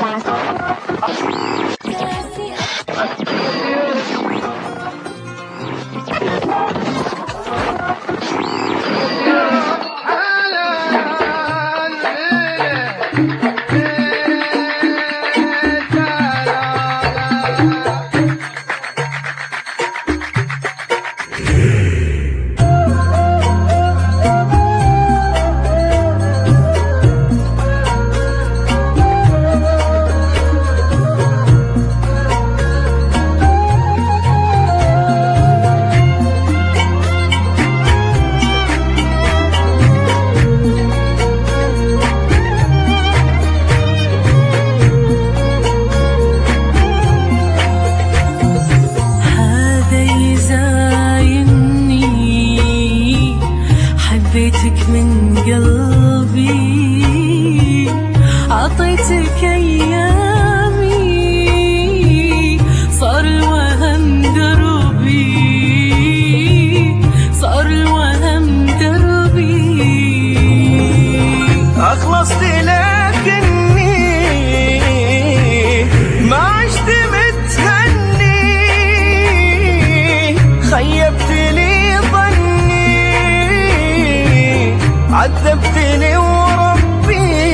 حبيتك من قلبي، عطيتك أيامي، صار الوهم دربي، صار الوهم دربي. أخلصت لكني ما عشت متهني، خيبت لي عذبتني وربي.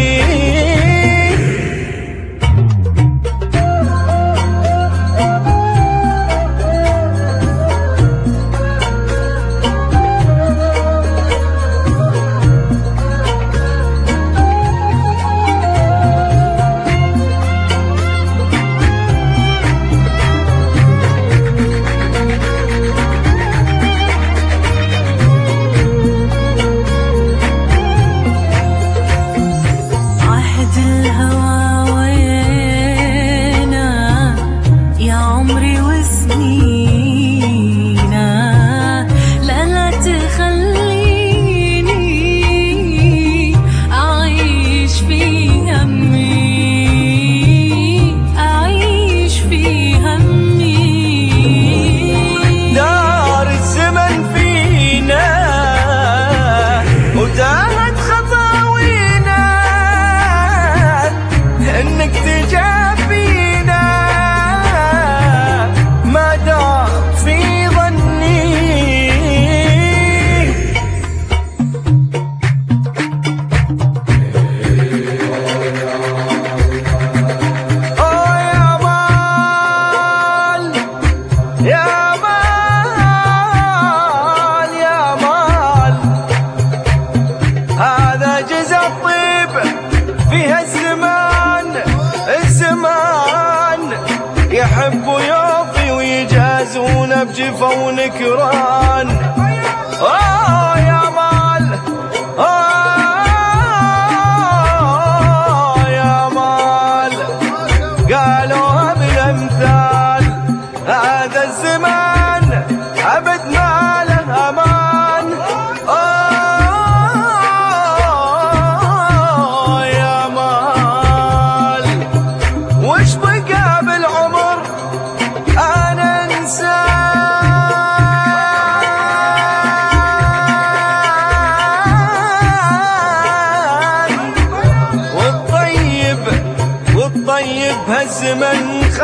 وتاهت خطاوينا انك تجافينا، ما دام في ظني. اوه يا مال يا هذا جزا الطيب فيها الزمان يحب ويوفي ويجازون بجفا ونكران. اوه يا مال اوه يا مال قالوها بالامثال، هذا الزمان ابد ما له امان. وش بقى بالعمر أنا إنسان، والطيب هالزمن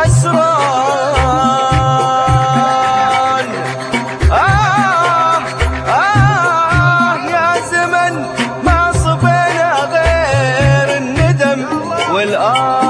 خسران. يا زمن ما صفينا غير الندم والآه.